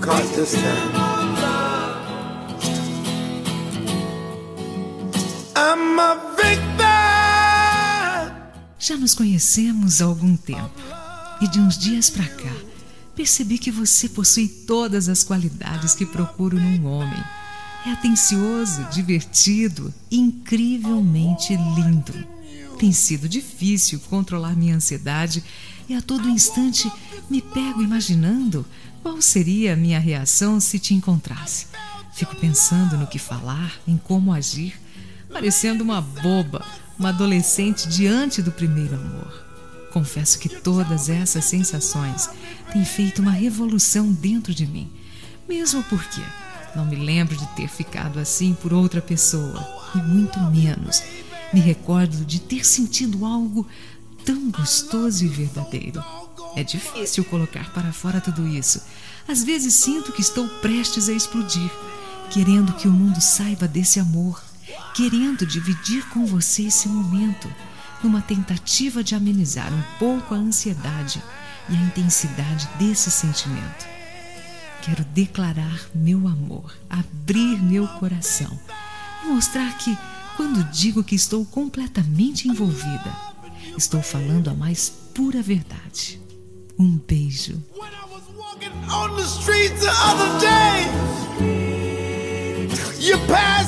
caught this time. I'm a victim. Já nos conhecemos há algum tempo e de uns dias pra cá percebi que você possui todas as qualidades que procuro num homem. É atencioso, divertido e incrivelmente lindo. Tem sido difícil controlar minha ansiedade e a todo instante me pego imaginando qual seria a minha reação se te encontrasse. Fico pensando no que falar, em como agir, parecendo uma boba, uma adolescente diante do primeiro amor. Confesso que todas essas sensações têm feito uma revolução dentro de mim, mesmo porque não me lembro de ter ficado assim por outra pessoa, e muito menos me recordo de ter sentido algo tão gostoso e verdadeiro. É difícil colocar para fora tudo isso. Às vezes sinto que estou prestes a explodir, querendo que o mundo saiba desse amor, querendo dividir com você esse momento, numa tentativa de amenizar um pouco a ansiedade e a intensidade desse sentimento. Quero declarar meu amor, abrir meu coração e mostrar que, quando digo que estou completamente envolvida, estou falando a mais pura verdade. Um beijo. On the streets the other day, you passed